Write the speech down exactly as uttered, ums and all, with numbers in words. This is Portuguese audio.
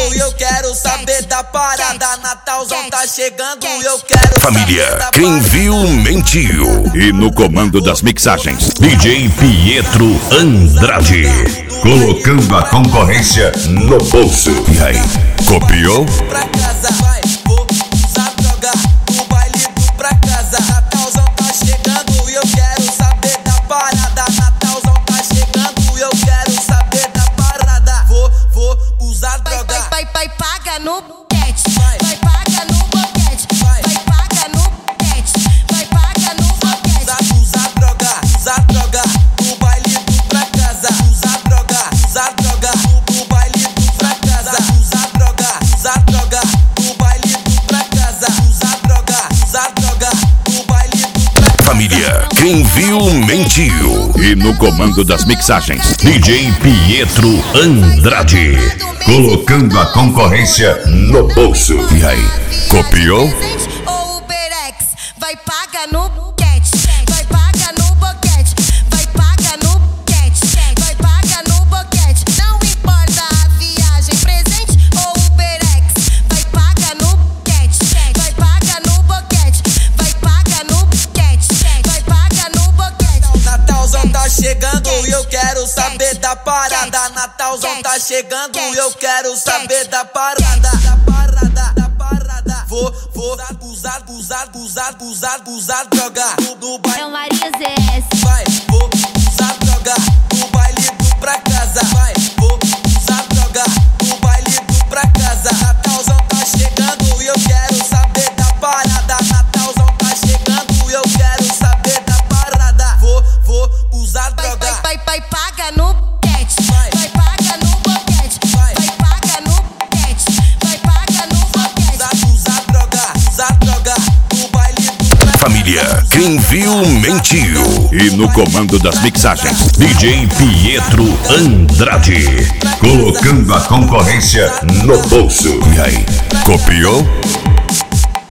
e eu quero saber da parada. Natalzão tá chegando e eu quero Família, saber da quem parada. viu mentiu. E no comando das mixagens, D J Pietro Andrade. Colocando a concorrência no bolso. E aí, copiou? Pra casa, vai, vou usar droga no baile do pra casa. Natalzão tá chegando e eu quero saber da parada. Natalzão tá chegando e eu quero saber da parada. Vou, vou usar droga. Vai, vai, vai, paga no boquete. Vai, vai, paga no boquete. Vai, vai, paga no boquete. Vai, paga no boquete. Usar, usar droga, usar droga no baile do pra casa. Usar droga, usar droga no baile do pra casa. Usar droga, usar droga no baile do pra casa. Usar droga, usar droga no baile do pra casa. Família, quem viu mentiu. E no comando das mixagens, D J Pietro Andrade. Colocando a concorrência no bolso. E aí, copiou? Ou Uberex. Vai, paga no boquete. Vai, paga no boquete. Vai, paga no boquete. Vai, paga no boquete. Não importa a viagem, presente ou Uberex. Vai, paga no boquete. Vai, paga no boquete. Vai, paga no boquete. Vai, paga no boquete. Natalzão tá chegando e eu quero saber da parada. Natalzão tá chegando e eu quero saber da parada. Da parada, da parada. Vou, vou usar, usar, usar, usar, usar droga no, no baile. É o Maria Z S. Vai, vou usar droga no baile do pra casa. Vai, vou usar droga no baile do pra casa. Natalzão tá chegando e eu quero saber da parada. Natalzão tá chegando e eu quero saber da parada. Vou, vou usar Vai, droga. vai, vai, vai, paga no boquete. Vai. Vai, paga no boquete. Vai. Vai, paga no boquete. Vai, paga no boquete. Usar, usar droga, usar droga no baile do pra casa. Família, quem viu mentiu. E no comando das mixagens, D J Pietro Andrade. Colocando a concorrência no bolso. E aí, copiou?